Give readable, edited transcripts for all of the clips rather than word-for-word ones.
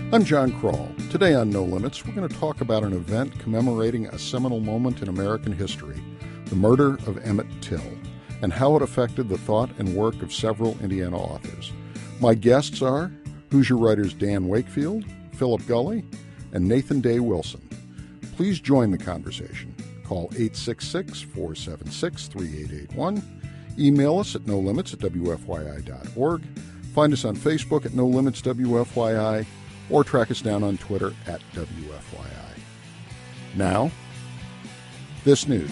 I'm John Kroll. Today on No Limits, we're going to talk about an event commemorating a seminal moment in American history, the murder of Emmett Till, and how it affected the thought and work of several Indiana authors. My guests are Hoosier writers Dan Wakefield, Philip Gulley, and Nathan Day Wilson. Please join the conversation. Call 866-476-3881. Email us at nolimits@wfyi.org. Find us on Facebook at No Limits WFYI, or track us down on Twitter at WFYI. Now, this news.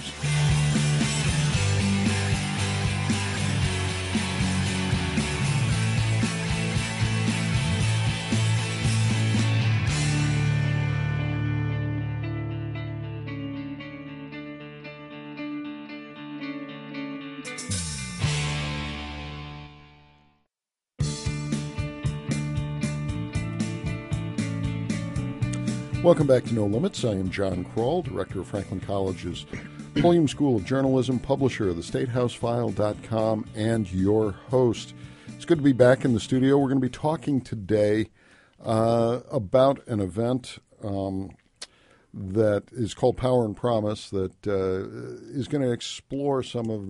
Welcome back to No Limits. I am John Kroll, director of Franklin College's Pulliam School of Journalism, publisher of thestatehousefile.com, and your host. It's good to be back in the studio. We're going to be talking today about an event that is called Power and Promise that is going to explore some of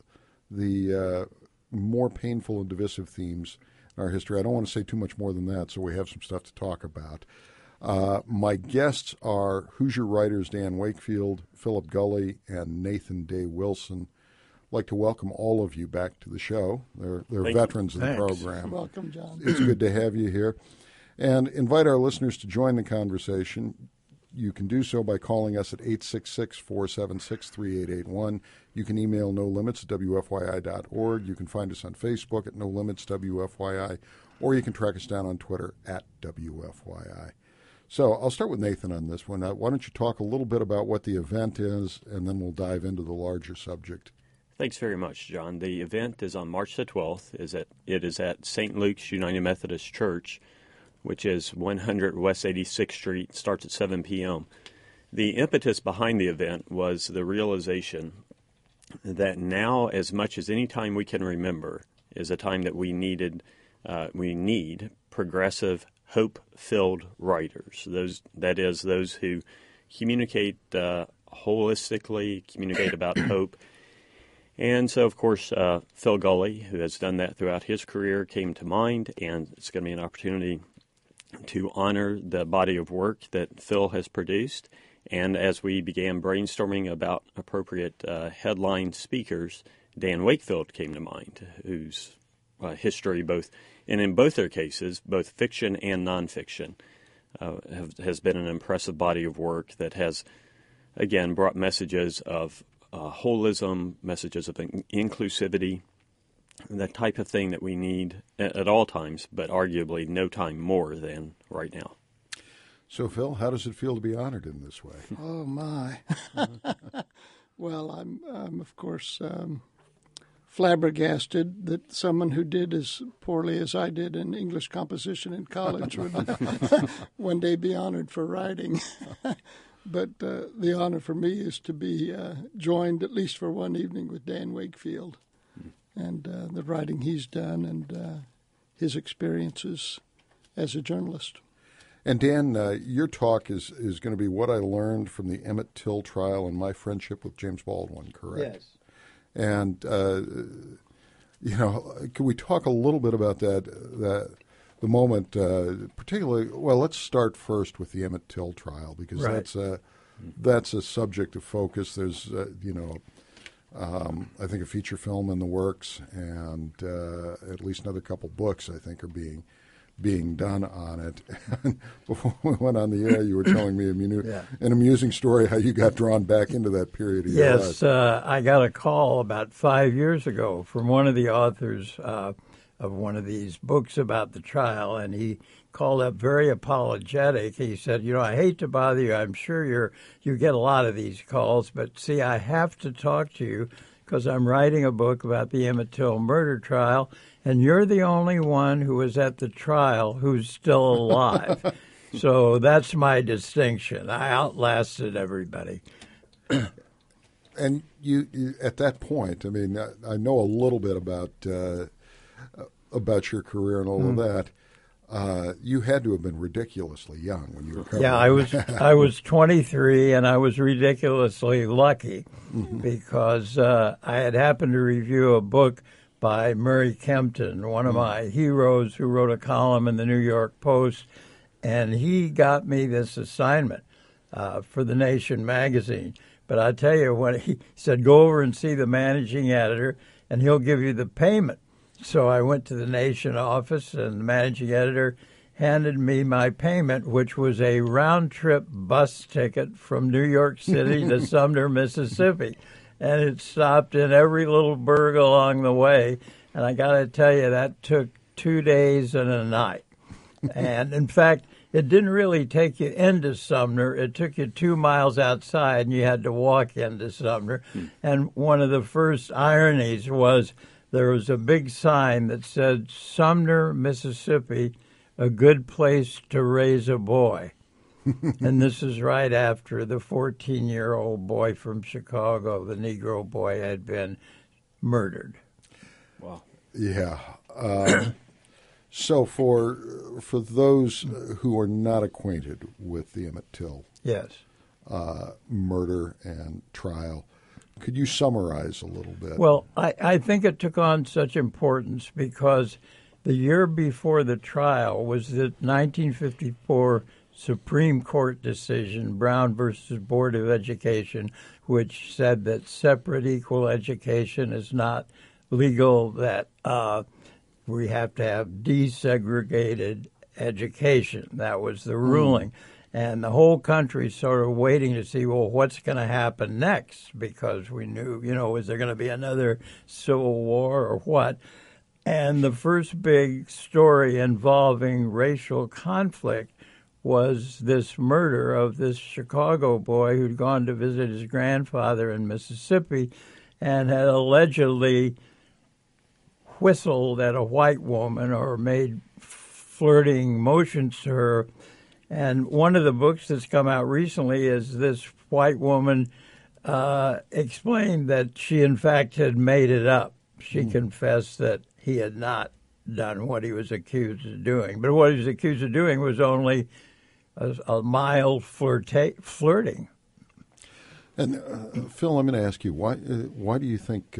the more painful and divisive themes in our history. I don't want to say too much more than that, so we have some stuff to talk about. My guests are Hoosier writers Dan Wakefield, Philip Gulley, and Nathan Day Wilson. I'd like to welcome all of you back to the show. They're veterans of the program. Welcome, John. It's good to have you here. And invite our listeners to join the conversation. You can do so by calling us at 866-476-3881. You can email nolimits@wfyi.org. You can find us on Facebook at nolimitswfyi, or you can track us down on Twitter at WFYI. So I'll start with Nathan on this one. Why don't you talk a little bit about what the event is, and then we'll dive into the larger subject. Thanks very much, John. The event is on March the 12th. It is at St. Luke's United Methodist Church, which is 100 West 86th Street, starts at 7 p.m. The impetus behind the event was the realization that now, as much as any time we can remember, is a time that we need progressive, hope-filled writers. Those who communicate holistically, communicate about hope. And so, of course, Phil Gulley, who has done that throughout his career, came to mind, and it's going to be an opportunity to honor the body of work that Phil has produced. And as we began brainstorming about appropriate headline speakers, Dan Wakefield came to mind, whose history in both their cases, both fiction and nonfiction, has been an impressive body of work that has, again, brought messages of holism, messages of inclusivity, that type of thing that we need at all times, but arguably no time more than right now. So, Phil, how does it feel to be honored in this way? Oh, my. Well, I'm of course, flabbergasted that someone who did as poorly as I did in English composition in college would one day be honored for writing. But the honor for me is to be joined, at least for one evening, with Dan Wakefield and the writing he's done and his experiences as a journalist. And Dan, your talk is going to be what I learned from the Emmett Till trial and my friendship with James Baldwin, correct? Yes. And, can we talk a little bit about the moment, particularly, well, let's start first with the Emmett Till trial, because that's a subject of focus. There's, I think a feature film in the works, and at least another couple books, I think, are being done on it. And before we went on the air, you were telling me an amusing story how you got drawn back into that period of your life. Yes, I got a call about 5 years ago from one of the authors of one of these books about the trial, and he called up very apologetic. He said, I hate to bother you. I'm sure you get a lot of these calls, but see, I have to talk to you because I'm writing a book about the Emmett Till murder trial, and you're the only one who was at the trial who's still alive. So that's my distinction. I outlasted everybody. And you at that point, I mean, I know a little bit about your career and all of that. You had to have been ridiculously young when you were covering. Yeah, I was 23, and I was ridiculously lucky because I had happened to review a book by Murray Kempton, one of my heroes who wrote a column in the New York Post, and he got me this assignment for The Nation magazine. But I tell you, when he said, go over and see the managing editor, and he'll give you the payment. So I went to the Nation office, and the managing editor handed me my payment, which was a round-trip bus ticket from New York City to Sumner, Mississippi. And it stopped in every little burg along the way. And I got to tell you, that took 2 days and a night. And, in fact, it didn't really take you into Sumner. It took you 2 miles outside, and you had to walk into Sumner. And one of the first ironies was there was a big sign that said, Sumner, Mississippi, a good place to raise a boy. And this is right after the 14-year-old boy from Chicago, the Negro boy, had been murdered. Wow. Yeah. So for those who are not acquainted with the Emmett Till murder and trial, could you summarize a little bit? Well, I think it took on such importance because the year before the trial was the 1954 Supreme Court decision, Brown versus Board of Education, which said that separate equal education is not legal, that we have to have desegregated education. That was the ruling. And the whole country sort of waiting to see, well, what's going to happen next? Because we knew, is there going to be another civil war or what? And the first big story involving racial conflict was this murder of this Chicago boy who'd gone to visit his grandfather in Mississippi and had allegedly whistled at a white woman or made flirting motions to her. And one of the books that's come out recently is this white woman explained that she, in fact, had made it up. She confessed that he had not done what he was accused of doing. But what he was accused of doing was only a mild flirting. And Phil, I'm going to ask you, why do you think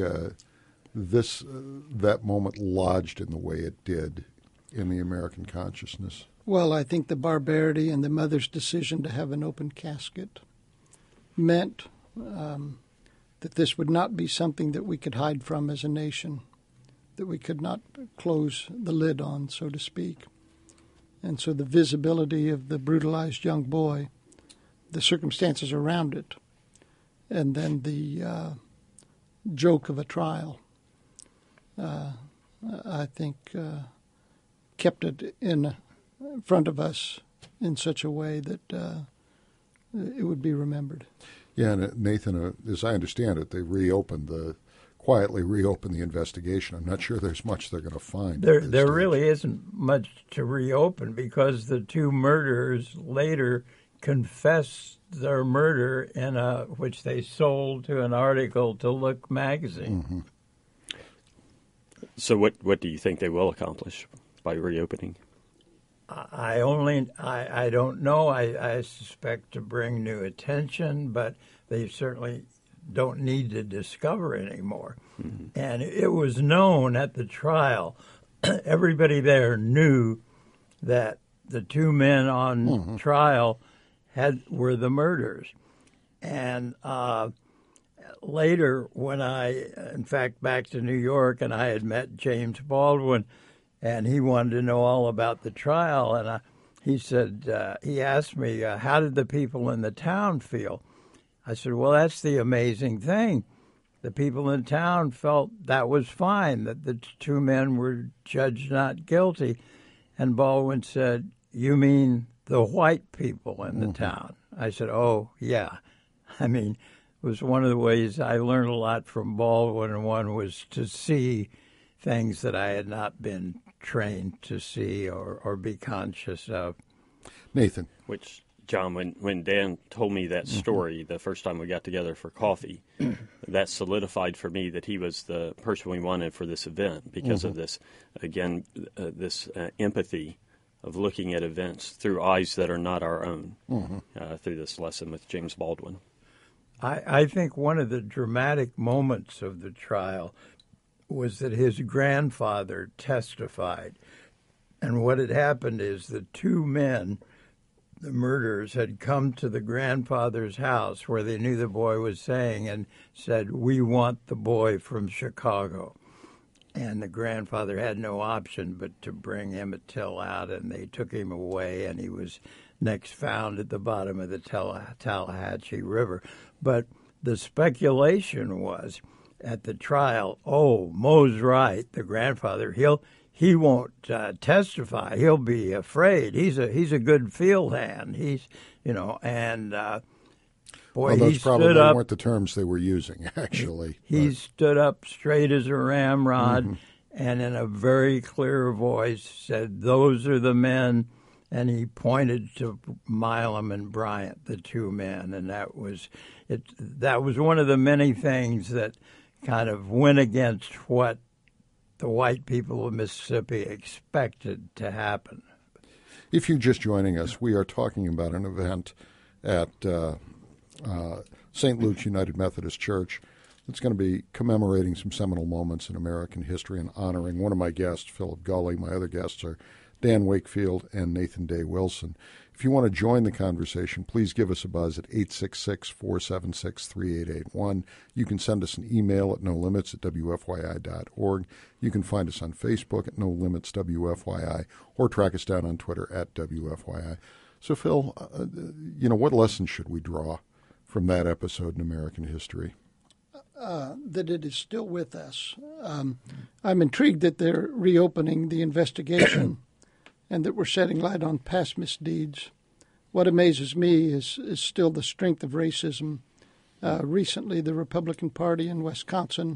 that moment lodged in the way it did in the American consciousness? Well, I think the barbarity and the mother's decision to have an open casket meant that this would not be something that we could hide from as a nation, that we could not close the lid on, so to speak. And so the visibility of the brutalized young boy, the circumstances around it, and then the joke of a trial, I think kept it in front of us in such a way that it would be remembered. Yeah, and Nathan, as I understand it, they quietly reopened the investigation. I'm not sure there's much they're going to find. There really isn't much to reopen because the two murderers later confessed their murder in which they sold to an article to Look magazine. Mm-hmm. So what do you think they will accomplish by reopening? I don't know. I suspect to bring new attention, but they certainly don't need to discover anymore. Mm-hmm. And it was known at the trial, everybody there knew that the two men on trial were the murderers. And later, when in fact, back to New York, and I had met James Baldwin, and he wanted to know all about the trial, and he said, he asked me, how did the people in the town feel? I said, well, that's the amazing thing. The people in town felt that was fine, that the two men were judged not guilty. And Baldwin said, you mean the white people in the town? I said, oh, yeah. I mean, it was one of the ways I learned a lot from Baldwin, and one was to see things that I had not been trained to see or be conscious of. Nathan. Which, John, when Dan told me that story the first time we got together for coffee, that solidified for me that he was the person we wanted for this event because of this, again, this empathy looking at events through eyes that are not our own through this lesson with James Baldwin. I think one of the dramatic moments of the trial was that his grandfather testified. And what had happened is the two men, the murderers, had come to the grandfather's house where they knew the boy was staying and said, "We want the boy from Chicago." And the grandfather had no option but to bring Emmett Till out, and they took him away, and he was next found at the bottom of the Tallahatchie River. But the speculation was at the trial, Moe's right, the grandfather, he won't testify. He'll be afraid. He's a good field hand. Boy, those he probably stood up. weren't the terms they were using, actually. He stood up straight as a ramrod and in a very clear voice said, "Those are the men." And he pointed to Milam and Bryant, the two men, and that was it. That was one of the many things that kind of went against what the white people of Mississippi expected to happen. If you're just joining us, we are talking about an event at St. Luke's United Methodist Church. It's going to be commemorating some seminal moments in American history and honoring one of my guests, Philip Gulley. My other guests are Dan Wakefield and Nathan Day Wilson. If you want to join the conversation, please give us a buzz at 866-476-3881. You can send us an email at nolimits@wfyi.org. You can find us on Facebook at NoLimitsWFYI or track us down on Twitter at WFYI. So, Phil, what lessons should we draw from that episode in American history? That it is still with us. I'm intrigued that they're reopening the investigation and that we're shedding light on past misdeeds. What amazes me is still the strength of racism. Recently, the Republican Party in Wisconsin,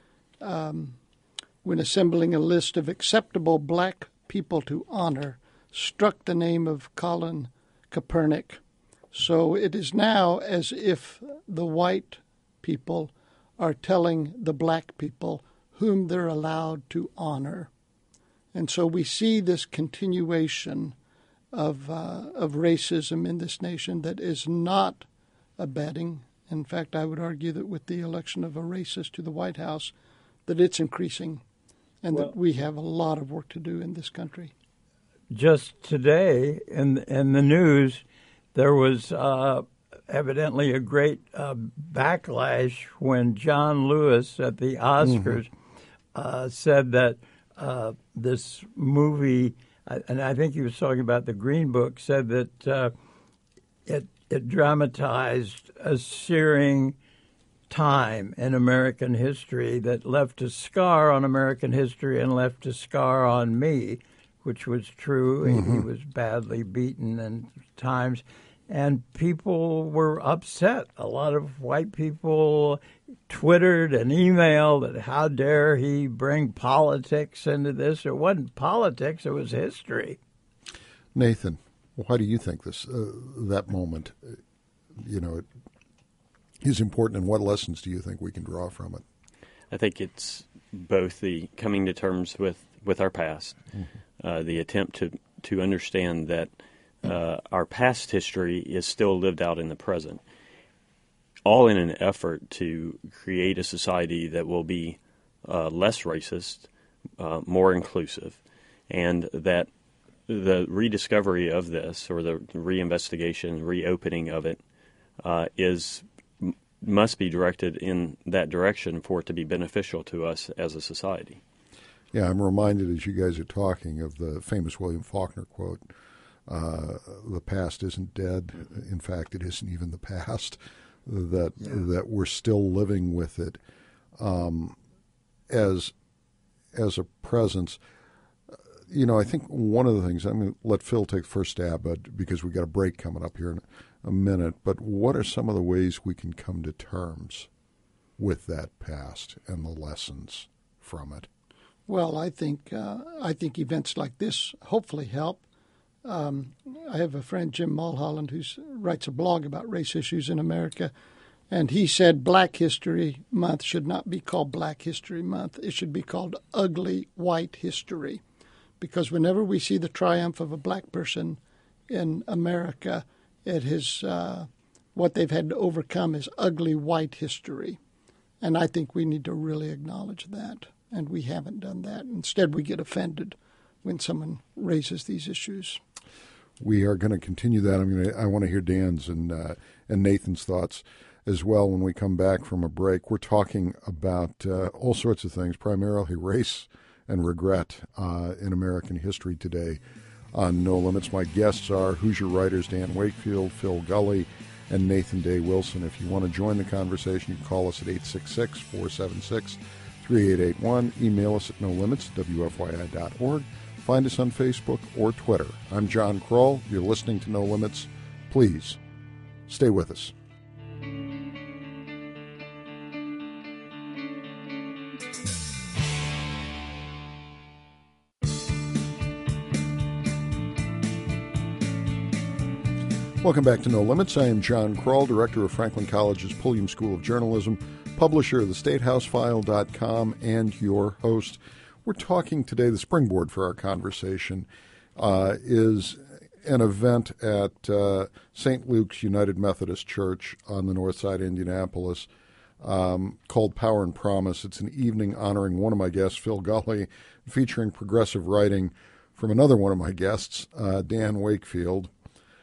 when assembling a list of acceptable black people to honor, struck the name of Colin Kaepernick. So it is now as if the white people are telling the black people whom they're allowed to honor. And so we see this continuation of racism in this nation that is not abating. In fact, I would argue that with the election of a racist to the White House, that it's increasing and that we have a lot of work to do in this country. Just today in the news, there was evidently a great backlash when John Lewis at the Oscars said that this movie, and I think he was talking about the Green Book, said that it dramatized a searing time in American history that left a scar on American history and left a scar on me, which was true. He was badly beaten at times. And people were upset. A lot of white people Twittered and emailed that how dare he bring politics into this. It wasn't politics, it was history. Nathan, why do you think that moment, is important, and what lessons do you think we can draw from it? I think it's both the coming to terms with our past, the attempt to understand that our past history is still lived out in the present, all in an effort to create a society that will be less racist, more inclusive, and that the rediscovery of this, or the reinvestigation, reopening of it, must be directed in that direction for it to be beneficial to us as a society. Yeah, I'm reminded as you guys are talking of the famous William Faulkner quote, the past isn't dead. In fact, it isn't even the past, that we're still living with it as a presence. I think one of the things, I'm going to let Phil take the first stab at, because we've got a break coming up here in a minute, but what are some of the ways we can come to terms with that past and the lessons from it? Well, I think events like this hopefully help. I have a friend, Jim Mulholland, who writes a blog about race issues in America, and he said Black History Month should not be called Black History Month. It should be called Ugly White History, because whenever we see the triumph of a black person in America, it is what they've had to overcome is ugly white history. And I think we need to really acknowledge that, and we haven't done that. Instead, we get offended when someone raises these issues. We are going to continue that. I want to hear Dan's and Nathan's thoughts as well when we come back from a break. We're talking about all sorts of things, primarily race and regret in American history today on No Limits. My guests are Hoosier writers Dan Wakefield, Phil Gully, and Nathan Day Wilson. If you want to join the conversation, you can call us at 866-476-3881. Email us at nolimits@wfyi.org. Find us on Facebook or Twitter. I'm John Kroll. You're listening to No Limits. Please stay with us. Welcome back to No Limits. I am John Kroll, director of Franklin College's Pulliam School of Journalism, publisher of thestatehousefile.com, and your host. We're talking today, the springboard for our conversation is an event at St. Luke's United Methodist Church on the north side of Indianapolis called Power and Promise. It's an evening honoring one of my guests, Phil Gully, featuring progressive writing from another one of my guests, Dan Wakefield.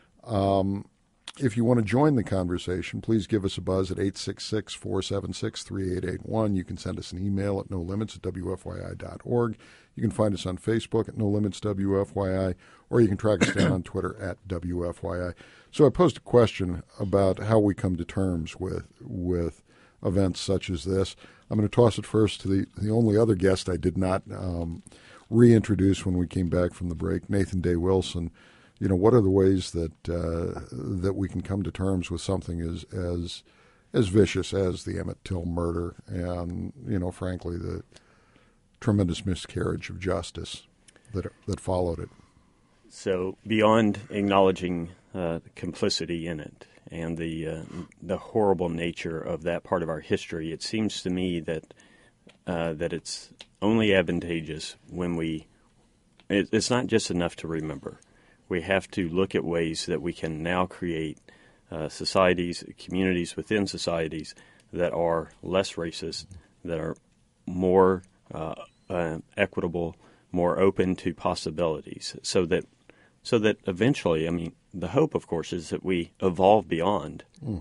If you want to join the conversation, please give us a buzz at 866-476-3881. You can send us an email at nolimits@wfyi.org. You can find us on Facebook at nolimitswfyi, or you can track us down on Twitter at WFYI. So I posed a question about how we come to terms with events such as this. I'm going to toss it first to the only other guest I did not reintroduce when we came back from the break, Nathan Day Wilson. You know, what are the ways that that we can come to terms with something as vicious as the Emmett Till murder and, you know, frankly, the tremendous miscarriage of justice that followed it? So beyond acknowledging complicity in it and the horrible nature of that part of our history, it seems to me that it's only advantageous when it's not just enough to remember. We have to look at ways that we can now create societies, communities within societies that are less racist, that are more equitable, more open to possibilities, so that eventually, I mean, the hope, of course, is that we evolve beyond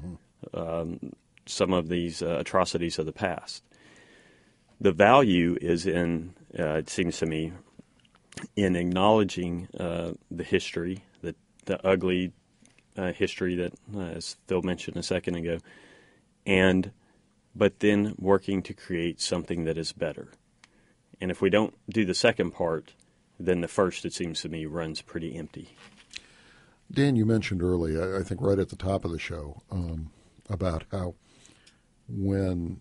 some of these atrocities of the past. The value is in, it seems to me, in acknowledging the history, the ugly history that, as Phil mentioned a second ago, but then working to create something that is better. And if we don't do the second part, then the first, it seems to me, runs pretty empty. Dan, you mentioned early, I think right at the top of the show, about how when,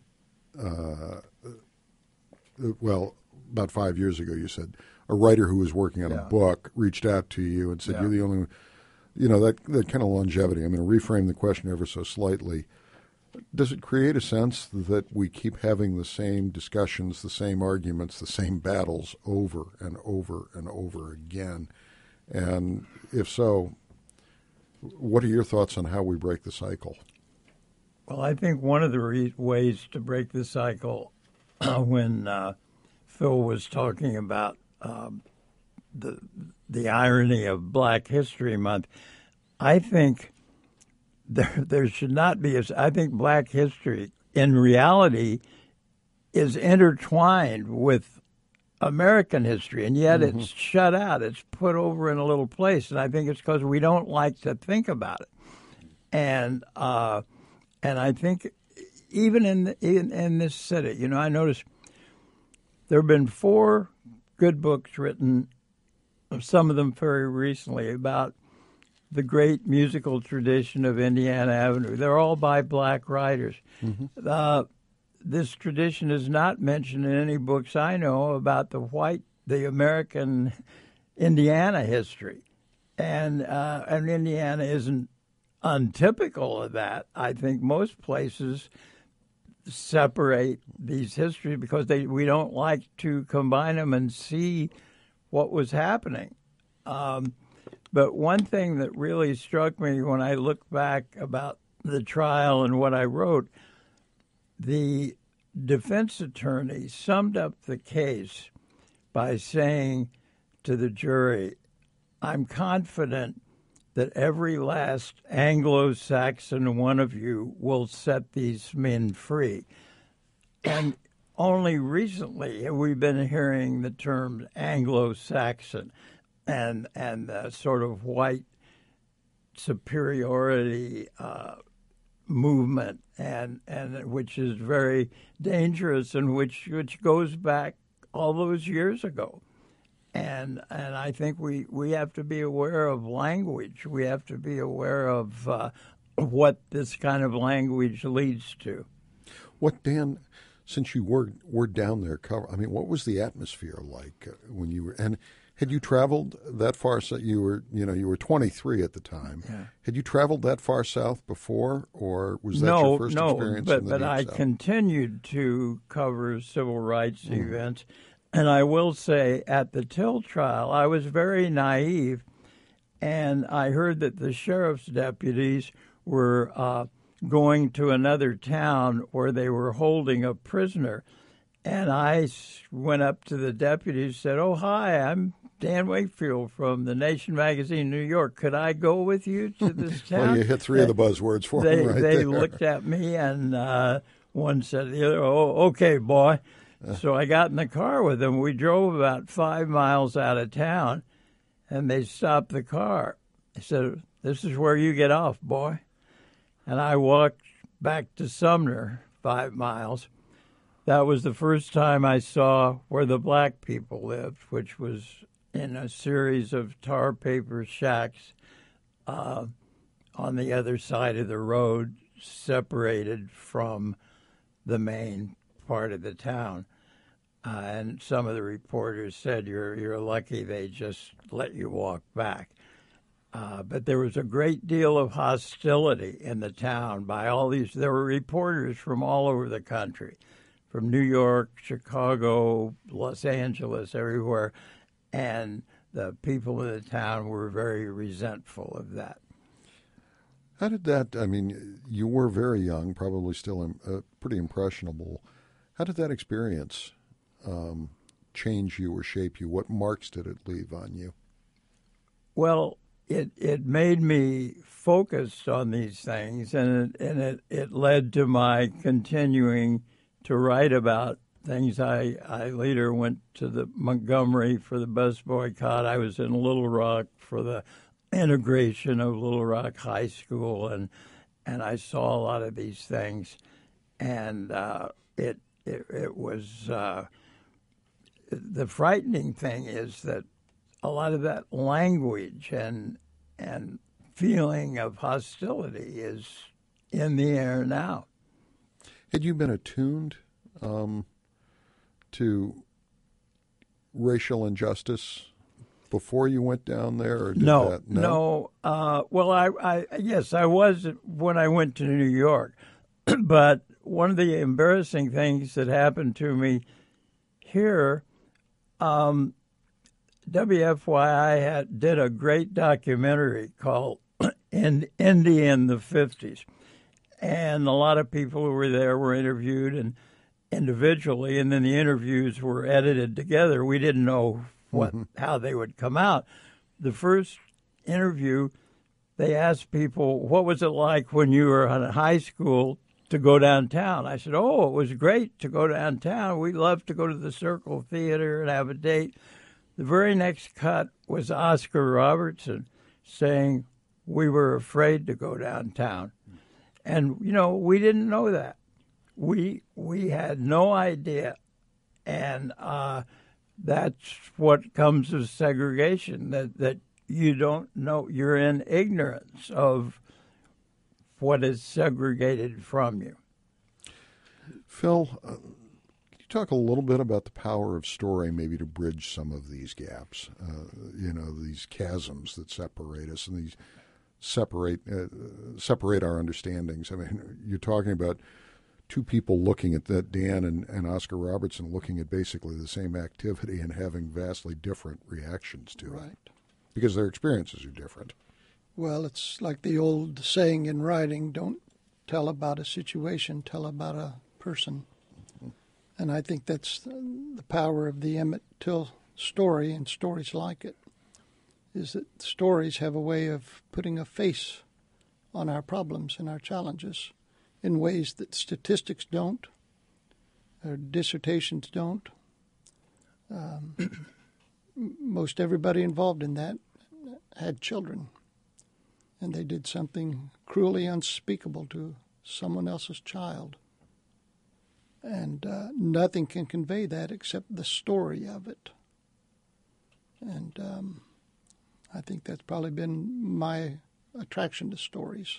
about 5 years ago, you said, a writer who was working on a book reached out to you and said, you're the only, you know, that kind of longevity. I'm going to reframe the question ever so slightly. Does it create a sense that we keep having the same discussions, the same arguments, the same battles over and over and over again? And if so, what are your thoughts on how we break the cycle? Well, I think one of the ways to break the cycle, when Phil was talking about the irony of Black History Month, I think there should not be. I think Black history, in reality, is intertwined with American history, and yet it's shut out. It's put over in a little place, and I think it's because we don't like to think about it. And I think even in this city, you know, I noticed there have been 4 good books written, some of them very recently, about the great musical tradition of Indiana Avenue. They're all by Black writers. This tradition is not mentioned in any books I know about the American Indiana history. And Indiana isn't untypical of that. I think most places separate these histories because we don't like to combine them and see what was happening. But one thing that really struck me when I look back about the trial and what I wrote, the defense attorney summed up the case by saying to the jury, I'm confident that every last Anglo-Saxon one of you will set these men free. And only recently have we been hearing the term Anglo-Saxon and sort of white superiority movement, and which is very dangerous and which goes back all those years ago. And I think we have to be aware of language. We have to be aware of what this kind of language leads to. What, Dan, since you were down there, what was the atmosphere like when you were? And had you traveled that far? So you were 23 at the time. Yeah. Had you traveled that far south before, or was that your first experience? But I South? Continued to cover civil rights events. And I will say, at the Till trial, I was very naive, and I heard that the sheriff's deputies were going to another town where they were holding a prisoner. And I went up to the deputies and said, "Oh, hi, I'm Dan Wakefield from the Nation magazine, New York. Could I go with you to this town?" Well, you hit three of the buzzwords for them right They there. looked at me, and one said to the other, "Oh, okay, boy." So I got in the car with them. We drove about 5 miles out of town, and they stopped the car. They said, "This is where you get off, boy." And I walked back to Sumner 5 miles. That was the first time I saw where the black people lived, which was in a series of tar paper shacks on the other side of the road, separated from the main part of the town. And some of the reporters said, you're lucky they just let you walk back. But there was a great deal of hostility in the town by all these. There were reporters from all over the country, from New York, Chicago, Los Angeles, everywhere. And the people in the town were very resentful of that. How did that, you were very young, probably still pretty impressionable. How did that experience change you or shape you? What marks did it leave on you? Well, it made me focused on these things, and it led to my continuing to write about things. I later went to the Montgomery for the bus boycott. I was in Little Rock for the integration of Little Rock High School, and I saw a lot of these things, and it was the frightening thing is that a lot of that language and feeling of hostility is in the air now. Had you been attuned to racial injustice before you went down there, or did No. Well, yes, I was when I went to New York. But one of the embarrassing things that happened to me here, WFYI did a great documentary called India in the 50s. And a lot of people who were there were interviewed and individually, and then the interviews were edited together. We didn't know how they would come out. The first interview, they asked people, what was it like when you were in high school to go downtown? I said, it was great to go downtown. We loved to go to the Circle Theater and have a date. The very next cut was Oscar Robertson saying we were afraid to go downtown. And, we didn't know that. We had no idea. And that's what comes of segregation, that you don't know. You're in ignorance of what is segregated from you. Phil, can you talk a little bit about the power of story maybe to bridge some of these gaps, these chasms that separate us and these separate our understandings? You're talking about two people looking at that, Dan and Oscar Robertson, looking at basically the same activity and having vastly different reactions to it. Right. Because their experiences are different. Well, it's like the old saying in writing, don't tell about a situation, tell about a person. And I think that's the power of the Emmett Till story and stories like it, is that stories have a way of putting a face on our problems and our challenges in ways that statistics don't, or dissertations don't. Most everybody involved in that had children, and they did something cruelly unspeakable to someone else's child. And nothing can convey that except the story of it. And I think that's probably been my attraction to stories.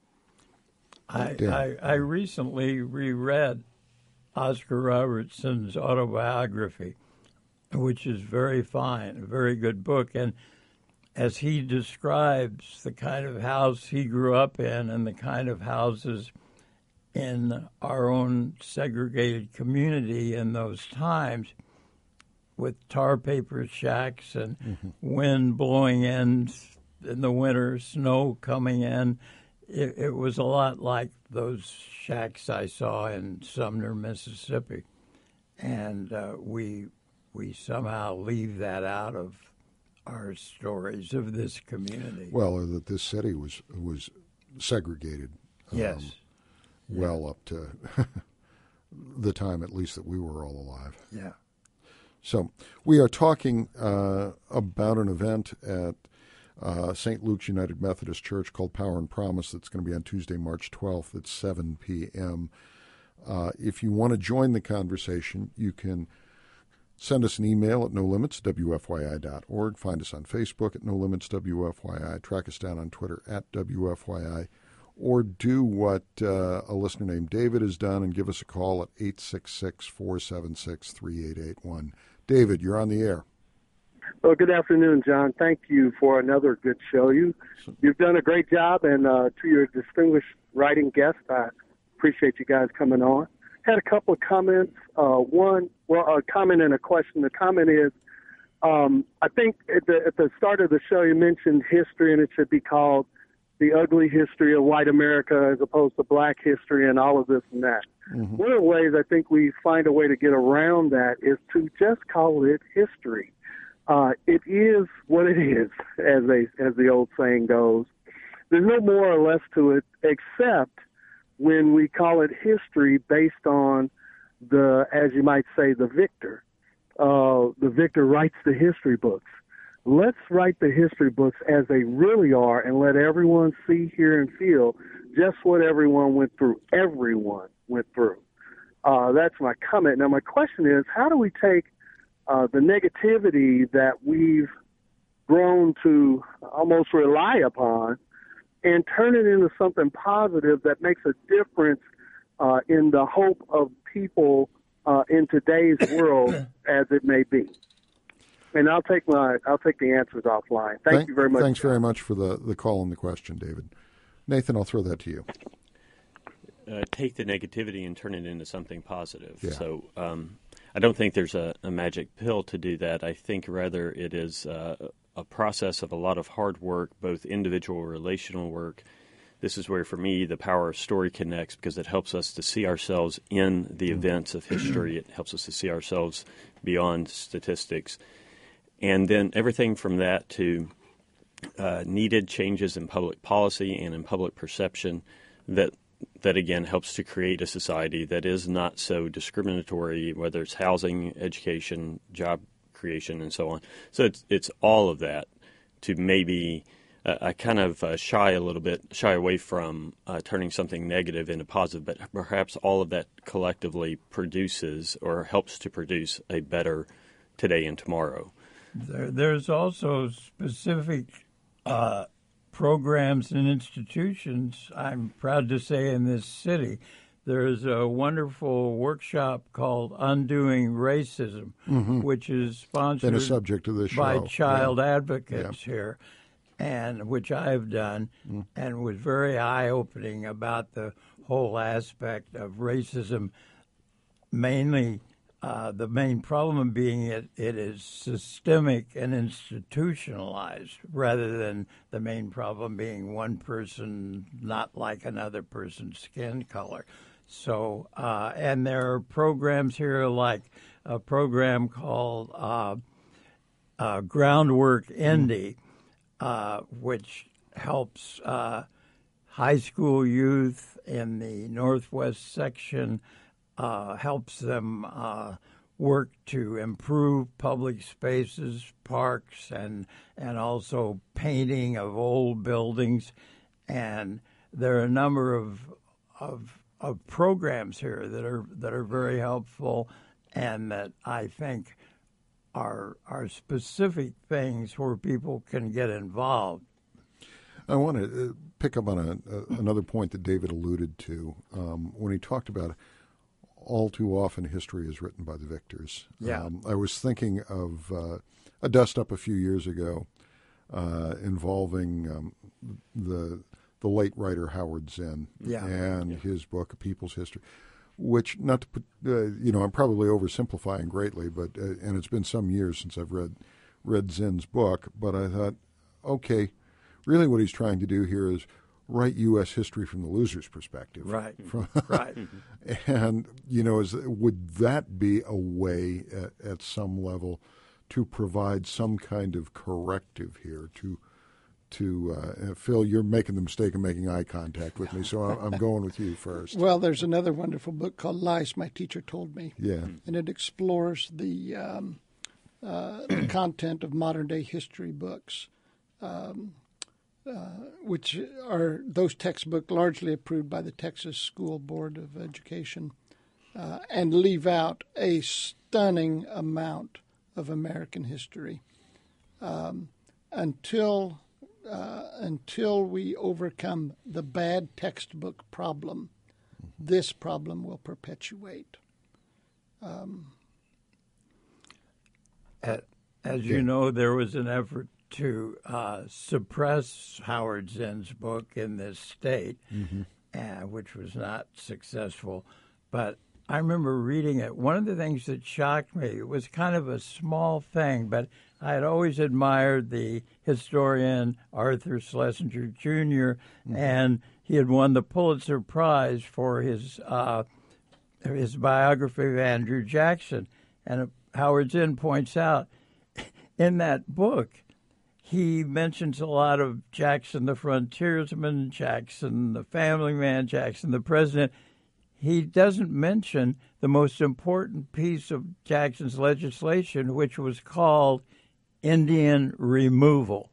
I recently reread Oscar Robertson's autobiography, which is very fine, a very good book. And as he describes the kind of house he grew up in and the kind of houses in our own segregated community in those times, with tar paper shacks and wind blowing in the winter, snow coming in, it was a lot like those shacks I saw in Sumner, Mississippi. And we somehow leave that out of our stories of this community. Well, or that this city was segregated. Yes. Well up to the time, at least, that we were all alive. Yeah. So we are talking about an event at St. Luke's United Methodist Church called Power and Promise that's going to be on Tuesday, March 12th at 7 p.m. If you want to join the conversation, you can send us an email at nolimitswfyi.org. Find us on Facebook at nolimitswfyi. Track us down on Twitter at WFYI. Or do what a listener named David has done and give us a call at 866-476-3881. David, you're on the air. Well, good afternoon, John. Thank you for another good show. You've done a great job, and to your distinguished writing guest, I appreciate you guys coming on. Had a couple of comments. A comment and a question. The comment is, I think at the start of the show you mentioned history, and it should be called The Ugly History of White America as opposed to Black history and all of this and that. Mm-hmm. One of the ways I think we find a way to get around that is to just call it history. It is what it is, as the old saying goes. There's no more or less to it, except when we call it history based on as you might say, the victor. The victor writes the history books. Let's write the history books as they really are and let everyone see, hear, and feel just what everyone went through. Everyone went through. That's my comment. Now, my question is, how do we take the negativity that we've grown to almost rely upon and turn it into something positive that makes a difference in the hope of people in today's world as it may be? And I'll take the answers offline. Thank you very much. Thanks very much for the call and the question, David. Nathan, I'll throw that to you. Take the negativity and turn it into something positive. Yeah. So I don't think there's a magic pill to do that. I think rather it is a process of a lot of hard work, both individual relational work. This is where, for me, the power of story connects because it helps us to see ourselves in the events of history. It helps us to see ourselves beyond statistics. And then everything from that to needed changes in public policy and in public perception that again helps to create a society that is not so discriminatory, whether it's housing, education, job creation, and so on. So it's all of that to maybe I kind of shy away from turning something negative into positive, but perhaps all of that collectively produces or helps to produce a better today and tomorrow. There's also specific programs and institutions, I'm proud to say, in this city. There's a wonderful workshop called Undoing Racism, which is sponsored Been a subject of this by show. child advocates here, and which I've done, and was very eye-opening about the whole aspect of racism, mainly the main problem being it is systemic and institutionalized rather than the main problem being one person not like another person's skin color. So, and there are programs here like a program called Groundwork Indy, which helps high school youth in the Northwest section, helps them work to improve public spaces, parks, and also painting of old buildings. And there are a number of programs here that are very helpful, and that I think are specific things where people can get involved. I want to pick up on another point that David alluded to when he talked about all too often history is written by the victors. Yeah. I was thinking of a dust-up a few years ago involving the late writer Howard Zinn and his book, A People's History, which, not to put, I'm probably oversimplifying greatly, but and it's been some years since I've read Zinn's book, but I thought, okay, really what he's trying to do here is write U.S. history from the loser's perspective. Right, right. And, would that be a way at some level to provide some kind of corrective here to Phil, you're making the mistake of making eye contact with me, so I'm going with you first. Well, there's another wonderful book called Lies My Teacher Told Me. Yeah. And it explores the content of modern-day history books, which are those textbooks largely approved by the Texas School Board of Education, and leave out a stunning amount of American history. Until we overcome the bad textbook problem, this problem will perpetuate. As you know, there was an effort to suppress Howard Zinn's book in this state, which was not successful. But I remember reading it. One of the things that shocked me, it was kind of a small thing, but I had always admired the historian Arthur Schlesinger Jr., and he had won the Pulitzer Prize for his biography of Andrew Jackson. And Howard Zinn points out in that book, he mentions a lot of Jackson the frontiersman, Jackson the family man, Jackson the president. He doesn't mention the most important piece of Jackson's legislation, which was called Indian removal.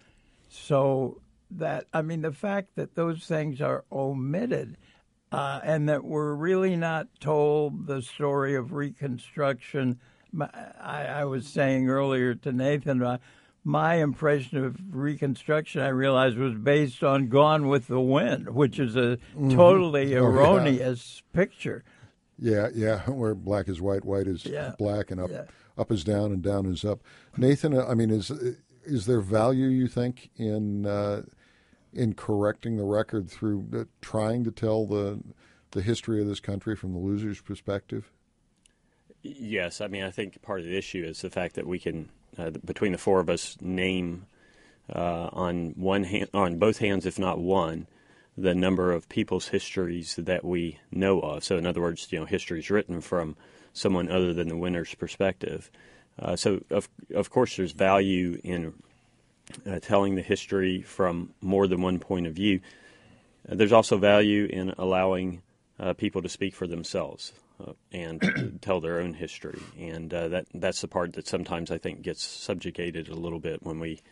So the fact that those things are omitted and that we're really not told the story of Reconstruction. I was saying earlier to Nathan, my impression of Reconstruction, I realized, was based on Gone with the Wind, which is a totally erroneous picture. Yeah, where black is white, white is black, and up is down, and down is up. Nathan, is there value, you think, in correcting the record through trying to tell the history of this country from the loser's perspective? Yes, I think part of the issue is the fact that we can, between the four of us, name on both hands, if not one, the number of people's histories that we know of. So, in other words, history is written from someone other than the winner's perspective. So, of course, there's value in telling the history from more than one point of view. There's also value in allowing people to speak for themselves and tell their own history, and that's the part that sometimes I think gets subjugated a little bit when we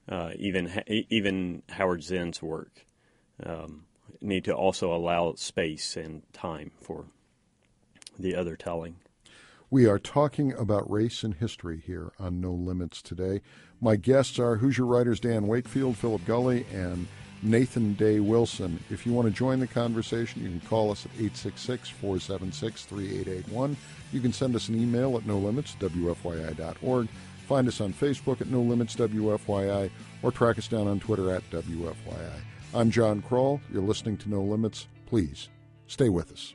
even Howard Zinn's work need to also allow space and time for the other telling. We are talking about race and history here on No Limits today. My guests are Hoosier writers Dan Wakefield, Philip Gulley, and Nathan Day Wilson. If you want to join the conversation, you can call us at 866-476-3881. You can send us an email at nolimits@wfyi.org. Find us on Facebook at No Limits WFYI, or track us down on Twitter at WFYI. I'm John Kroll. You're listening to No Limits. Please Stay with us.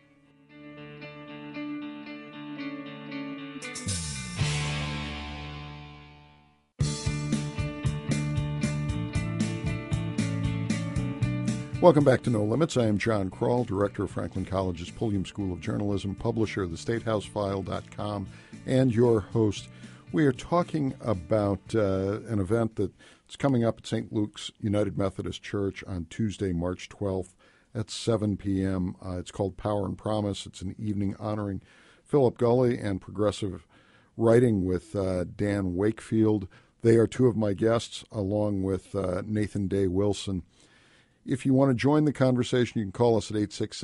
Welcome back to No Limits. I am John Kroll, director of Franklin College's Pulliam School of Journalism, publisher of thestatehousefile.com, and your host. We are talking about an event that's coming up at St. Luke's United Methodist Church on Tuesday, March 12th at 7 p.m. It's called Power and Promise. It's an evening honoring Philip Gulley and progressive writing with Dan Wakefield. They are two of my guests, along with Nathan Day Wilson. If you want to join the conversation, you can call us at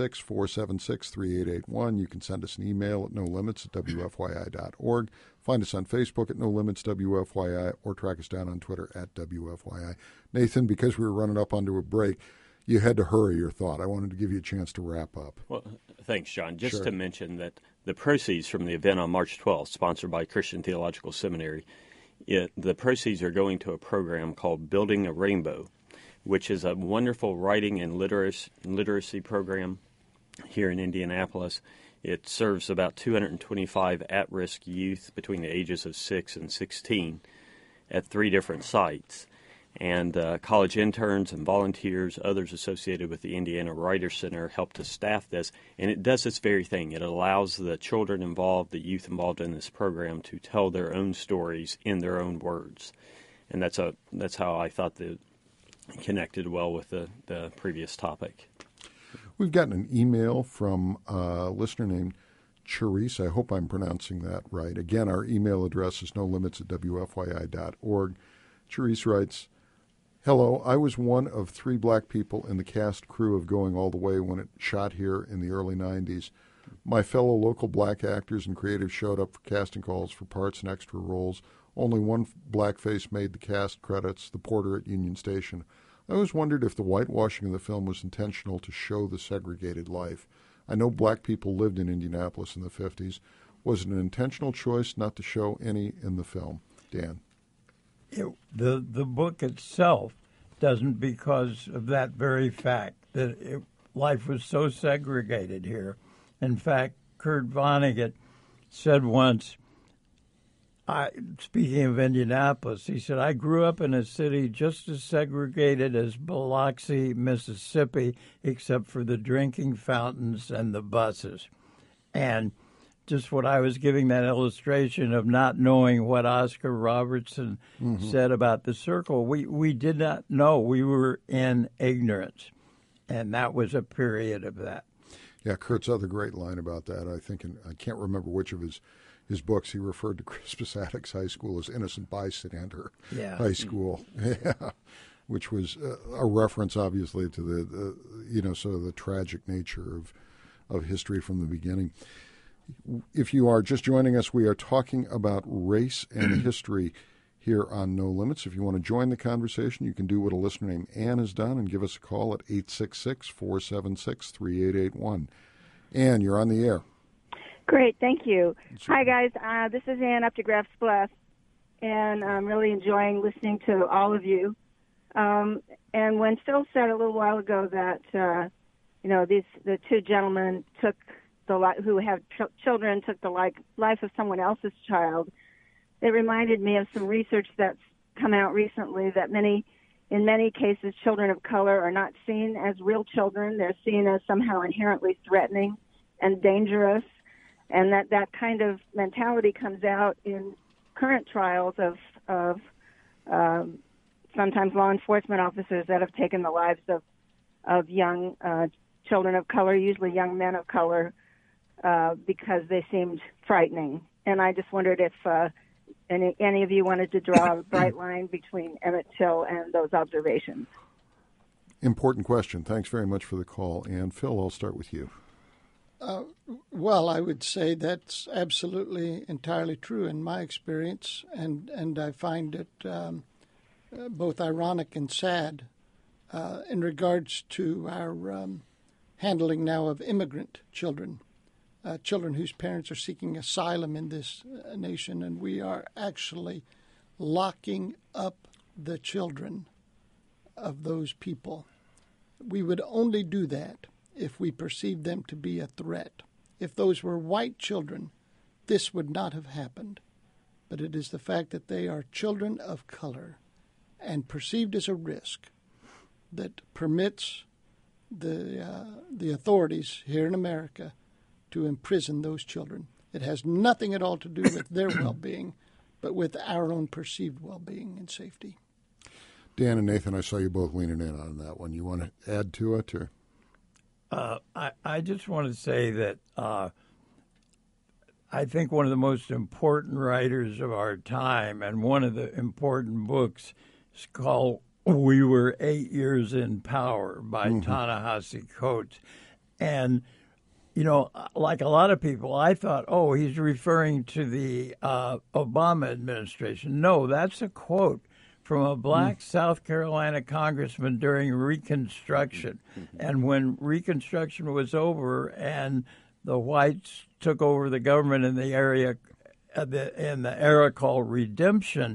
866-476-3881. You can send us an email at nolimits@wfyi.org. Find us on Facebook at nolimitswfyi, or track us down on Twitter at WFYI. Nathan, because we were running up onto a break, you had to hurry your thought. I wanted to give you a chance to wrap up. Well, thanks, John. Just Sure. to mention that the proceeds from the event on March 12th, sponsored by Christian Theological Seminary, the proceeds are going to a program called Building a Rainbow, which is a wonderful writing and literacy program here in Indianapolis. It serves about 225 at-risk youth between the ages of 6 and 16 at 3 different sites. And college interns and volunteers, others associated with the Indiana Writers Center, help to staff this. And it does this very thing. It allows the children involved, the youth involved in this program, to tell their own stories in their own words. And that's how I thought that connected well with the previous topic. We've gotten an email from a listener named Charisse. I hope I'm pronouncing that right. Again, our email address is nolimits@wfyi.org. Charisse writes, "Hello, I was one of 3 black people in the cast crew of Going All the Way when it shot here in the early 90s. My fellow local black actors and creatives showed up for casting calls for parts and extra roles. Only one blackface made the cast credits, the porter at Union Station. I always wondered if the whitewashing of the film was intentional to show the segregated life. I know black people lived in Indianapolis in the 50s. Was it an intentional choice not to show any in the film?" Dan. The book itself doesn't, because of that very fact that life was so segregated here. In fact, Kurt Vonnegut said once, speaking of Indianapolis, he said, "I grew up in a city just as segregated as Biloxi, Mississippi, except for the drinking fountains and the buses." And just what I was giving that illustration of not knowing what Oscar Robertson said about the circle, we did not know. We were in ignorance, and that was a period of that. Yeah, Kurt's other great line about that, I think, and I can't remember which of his books, he referred to Crispus Attucks High School as Innocent Bystander High School, which was a reference, obviously, to the sort of the tragic nature of history from the beginning. If you are just joining us, we are talking about race and history here on No Limits. If you want to join the conversation, you can do what a listener named Ann has done and give us a call at 866-476-3881. Ann, you're on the air. Great, thank you. Hi, guys. This is Ann up to Graph's Bluff, and I'm really enjoying listening to all of you. And when Phil said a little while ago that, the 2 gentlemen who have children took the life of someone else's child, it reminded me of some research that's come out recently that in many cases, children of color are not seen as real children. They're seen as somehow inherently threatening and dangerous. And that kind of mentality comes out in current trials of sometimes law enforcement officers that have taken the lives of young children of color, usually young men of color, because they seemed frightening. And I just wondered if any of you wanted to draw a bright line between Emmett Till and those observations. Important question. Thanks very much for the call. And Phil, I'll start with you. Well, I would say that's absolutely entirely true in my experience, and I find it both ironic and sad in regards to our handling now of immigrant children, children whose parents are seeking asylum in this nation, and we are actually locking up the children of those people. We would only do that if we perceived them to be a threat. If those were white children, this would not have happened. But it is the fact that they are children of color and perceived as a risk that permits the authorities here in America to imprison those children. It has nothing at all to do with their well-being, but with our own perceived well-being and safety. Dan and Nathan, I saw you both leaning in on that one. You want to add to it? Or? I just want to say that I think one of the most important writers of our time, and one of the important books, is called We Were 8 Years in Power by Ta-Nehisi Coates. And, you know, like a lot of people, I thought, oh, he's referring to the Obama administration. No, that's a quote from a black South Carolina congressman during Reconstruction. And when Reconstruction was over and the whites took over the government in the area, in the era called Redemption,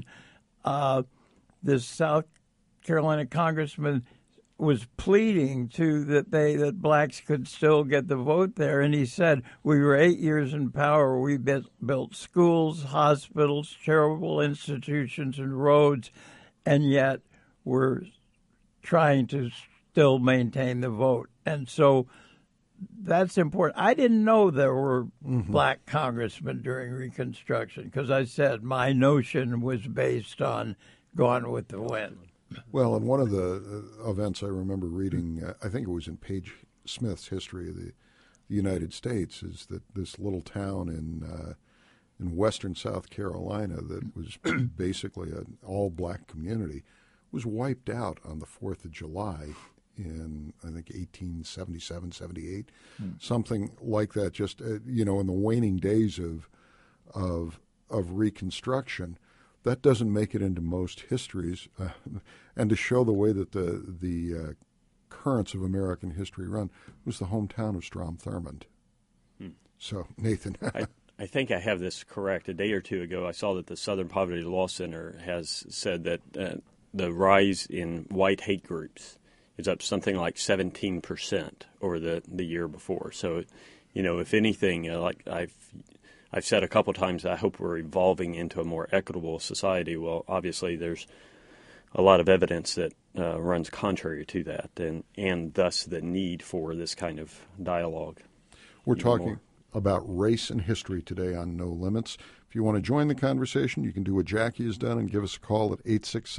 this South Carolina congressman was pleading that blacks could still get the vote there, and he said, "We were 8 years in power. We built schools, hospitals, charitable institutions, and roads, and yet we're trying to still maintain the vote." And so that's important. I didn't know there were black congressmen during Reconstruction because I said my notion was based on Gone with the Wind. Well, in one of the events I remember reading, I think it was in Page Smith's History of the United States, is that this little town in western South Carolina that was basically an all-black community was wiped out on the 4th of July in, I think, 1877, 78, something like that, just, in the waning days of Reconstruction. That doesn't make it into most histories. And to show the way that the currents of American history run, was the hometown of Strom Thurmond. So, Nathan. I think I have this correct. A day or two ago, I saw that the Southern Poverty Law Center has said that the rise in white hate groups is up something like 17% over the year before. So, if anything, like I've said a couple times, I hope we're evolving into a more equitable society. Well, obviously, there's a lot of evidence that runs contrary to that, and thus the need for this kind of dialogue. We're talking about race and history today on No Limits. If you want to join the conversation, you can do what Jackie has done and give us a call at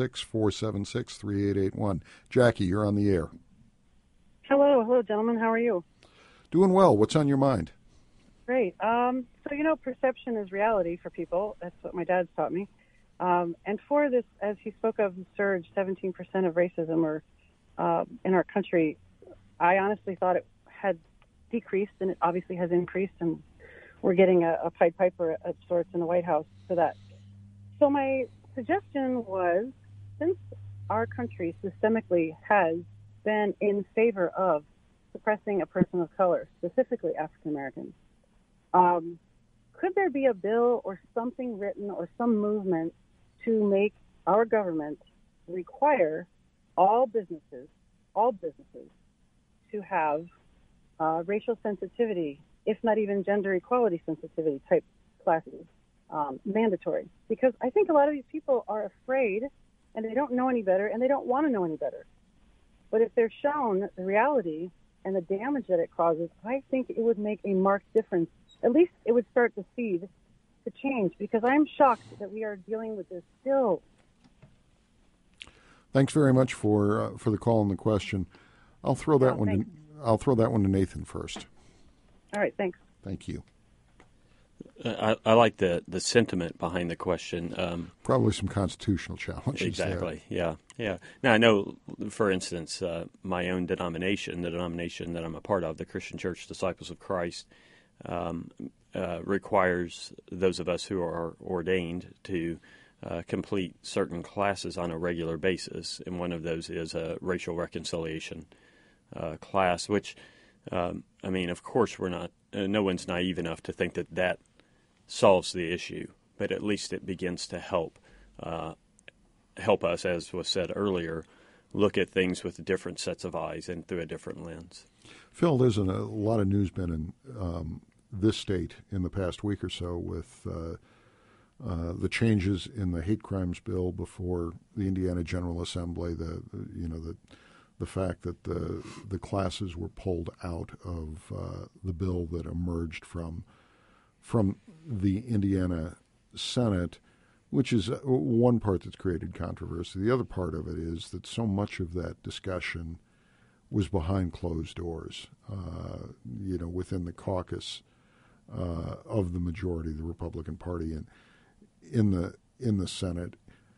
866-476-3881. Jackie, you're on the air. Hello, gentlemen. How are you? Doing well. What's on your mind? Great. So, perception is reality for people. That's what my dad's taught me. And for this, as he spoke of the surge, 17% of racism in our country, I honestly thought it had decreased, and it obviously has increased, and we're getting a Pied Piper of sorts in the White House for that. So my suggestion was, since our country systemically has been in favor of suppressing a person of color, specifically African Americans, could there be a bill or something written or some movement to make our government require all businesses to have racial sensitivity, if not even gender equality sensitivity type classes, mandatory? Because I think a lot of these people are afraid, and they don't know any better, and they don't want to know any better. But if they're shown the reality and the damage that it causes, I think it would make a marked difference. At least it would start the seed to change, because I'm shocked that we are dealing with this still. Thanks very much for the call and the question. I'll throw that one to Nathan first. All right, thanks. Thank you. I like the sentiment behind the question. Probably some constitutional challenges. Exactly. There. Yeah. Now, I know, for instance, my own denomination, the denomination that I'm a part of, the Christian Church Disciples of Christ, requires those of us who are ordained to complete certain classes on a regular basis, and one of those is a racial reconciliation class, which, of course, we're not. No one's naive enough to think that solves the issue, but at least it begins to help us, as was said earlier, look at things with different sets of eyes and through a different lens. Phil, there's a lot of news been in this state in the past week or so with the changes in the hate crimes bill before the Indiana General Assembly. The fact that the classes were pulled out of the bill that emerged from the Indiana Senate, which is one part that's created controversy. The other part of it is that so much of that discussion was behind closed doors, within the caucus of the majority, the Republican Party, and in the Senate.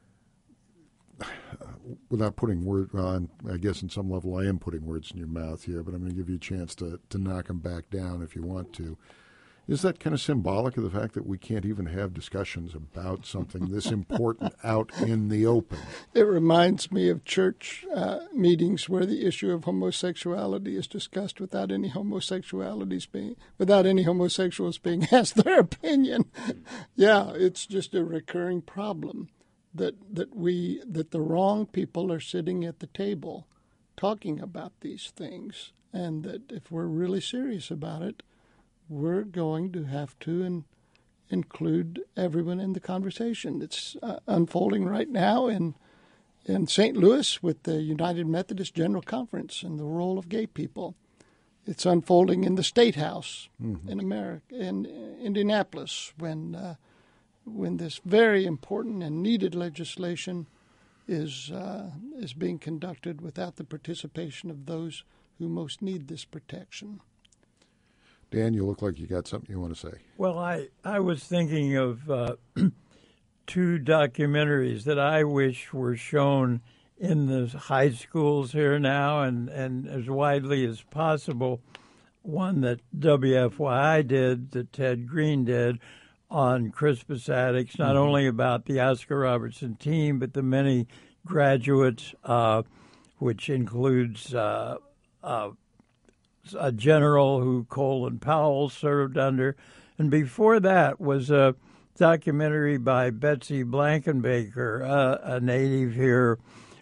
Without putting words on, I guess in some level I am putting words in your mouth here, but I'm going to give you a chance to knock them back down if you want to. Is that kind of symbolic of the fact that we can't even have discussions about something this important out in the open? It reminds me of church meetings where the issue of homosexuality is discussed without any homosexuals being asked their opinion. Yeah, it's just a recurring problem that the wrong people are sitting at the table talking about these things, and that if we're really serious about it, we're going to have to include everyone in the conversation. It's unfolding right now in St. Louis with the United Methodist General Conference and the role of gay people. It's unfolding in the State House in America, in Indianapolis, when this very important and needed legislation is being conducted without the participation of those who most need this protection. Dan, you look like you got something you want to say. Well, I was thinking of two documentaries that I wish were shown in the high schools here now and as widely as possible. One that WFYI did, that Ted Green did, on Crispus Attucks, not only about the Oscar Robertson team, but the many graduates, which includes a general who Colin Powell served under. And before that was a documentary by Betsy Blankenbaker, a native here,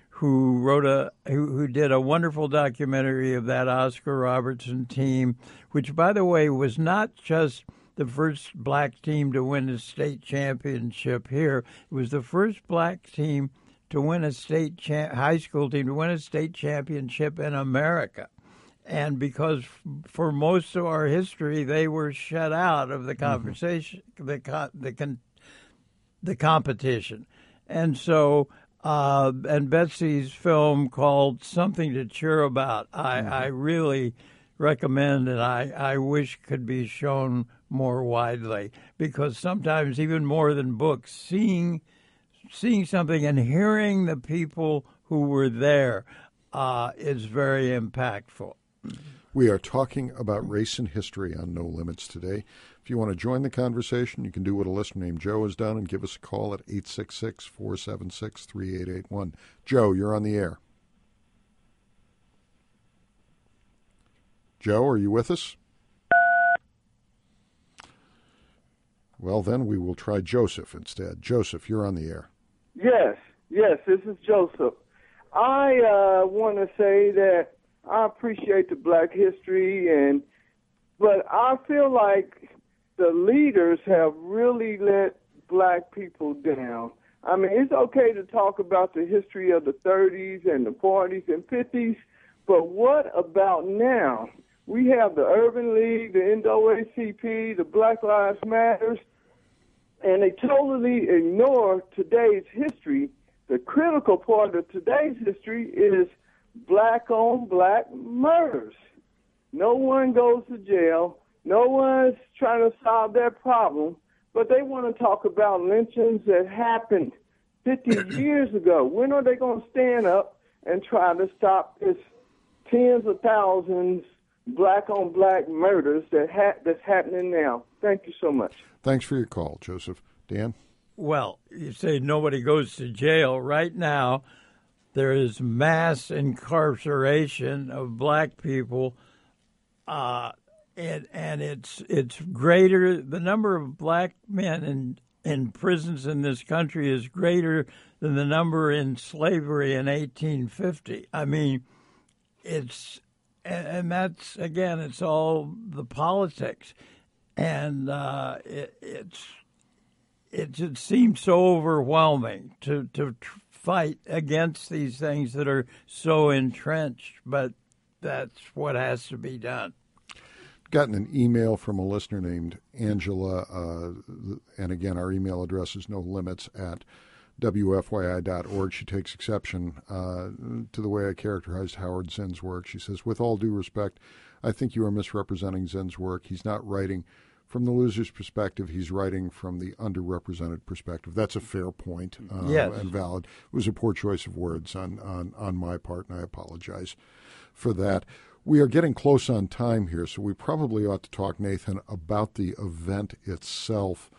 who did a wonderful documentary of that Oscar Robertson team, which, by the way, was not just the first black team to win a state championship here. It was the first black team to win a high school team to win a state championship in America. And because for most of our history, they were shut out of the conversation, the competition. And so, and Betsy's film called Something to Cheer About, I really recommend, and I wish could be shown more widely, because sometimes even more than books, seeing something and hearing the people who were there is very impactful. We are talking about race and history on No Limits today. If you want to join the conversation, you can do what a listener named Joe has done and give us a call at 866-476-3881. Joe, you're on the air. Joe, are you with us? Well, then we will try Joseph instead. Joseph, you're on the air. Yes, this is Joseph. I want to say that I appreciate the black history, but I feel like the leaders have really let black people down. I mean, it's okay to talk about the history of the 30s and the 40s and 50s, but what about now? We have the Urban League, the NAACP, the Black Lives Matters, and they totally ignore today's history. The critical part of today's history is black-on-black murders. No one goes to jail. No one's trying to solve that problem, but they want to talk about lynchings that happened 50 years ago. When are they going to stand up and try to stop this tens of thousands black-on-black murders that's happening now? Thank you so much. Thanks for your call, Joseph. Dan? Well, you say nobody goes to jail. Right now, there is mass incarceration of black people, and it's greater. The number of black men in prisons in this country is greater than the number in slavery in 1850. I mean, and that's, again, it's all the politics. And it seems so overwhelming to fight against these things that are so entrenched, but that's what has to be done. Gotten an email from a listener named Angela, and again, our email address is nolimits@wfyi.org. She takes exception to the way I characterized Howard Zinn's work. She says, with all due respect, I think you are misrepresenting Zinn's work. He's not writing from the loser's perspective. He's writing from the underrepresented perspective. That's a fair point, yes, and valid. It was a poor choice of words on my part, and I apologize for that. We are getting close on time here, so we probably ought to talk, Nathan, about the event itself.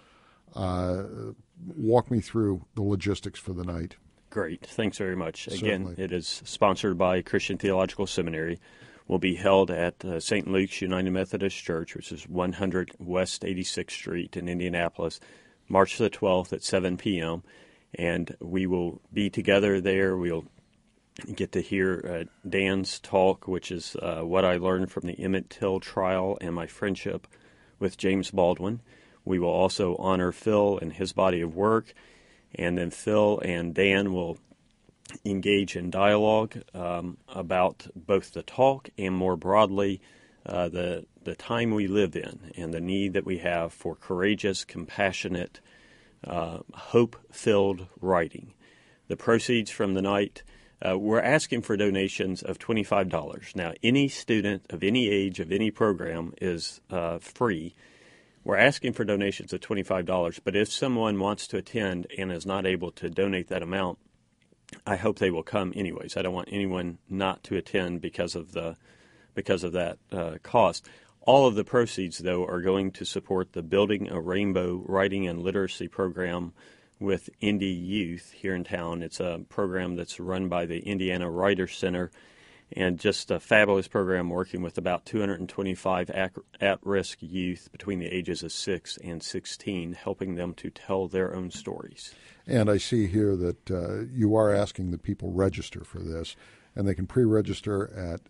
Walk me through the logistics for the night. Great. Thanks very much. Certainly. Again, it is sponsored by Christian Theological Seminary. Will be held at St. Luke's United Methodist Church, which is 100 West 86th Street in Indianapolis, March the 12th at 7 p.m. And we will be together there. We'll get to hear Dan's talk, which is what I learned from the Emmett Till trial and my friendship with James Baldwin. We will also honor Phil and his body of work, and then Phil and Dan will engage in dialogue about both the talk and more broadly the time we live in and the need that we have for courageous, compassionate, hope-filled writing. The proceeds from the night, we're asking for donations of $25. Now, any student of any age of any program is free. We're asking for donations of $25, but if someone wants to attend and is not able to donate that amount, I hope they will come anyways. I don't want anyone not to attend because of that cost. All of the proceeds, though, are going to support the Building a Rainbow Writing and Literacy program with Indy Youth here in town. It's a program that's run by the Indiana Writers Center, and just a fabulous program working with about 225 at-risk youth between the ages of 6 and 16, helping them to tell their own stories. And I see here that you are asking that people register for this, and they can pre-register at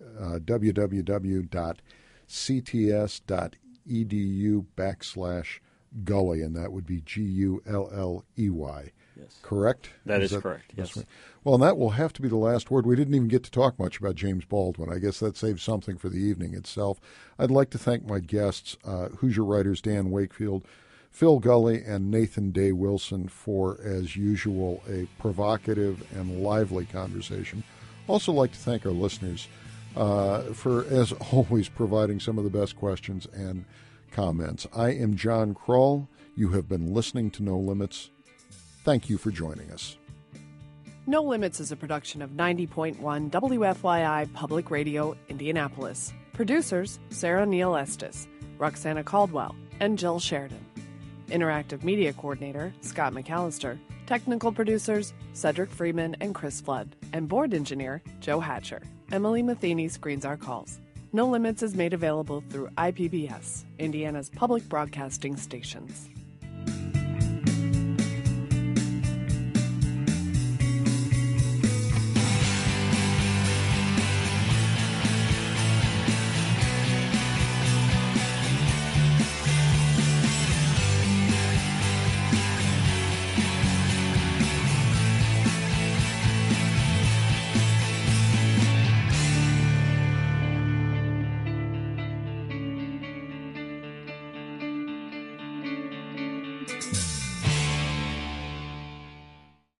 www.cts.edu/Gulley, and that would be Gulley. Yes. Correct? That is correct, yes. Right? Well, and that will have to be the last word. We didn't even get to talk much about James Baldwin. I guess that saves something for the evening itself. I'd like to thank my guests, Hoosier writers Dan Wakefield, Phil Gulley, and Nathan Day Wilson for, as usual, a provocative and lively conversation. Also like to thank our listeners for, as always, providing some of the best questions and comments. I am John Kroll. You have been listening to No Limits. Thank you for joining us. No Limits is a production of 90.1 WFYI Public Radio, Indianapolis. Producers, Sarah Neal Estes, Roxana Caldwell, and Jill Sheridan. Interactive Media Coordinator, Scott McAllister. Technical producers, Cedric Freeman and Chris Flood. And Board Engineer, Joe Hatcher. Emily Matheny screens our calls. No Limits is made available through IPBS, Indiana's public broadcasting stations.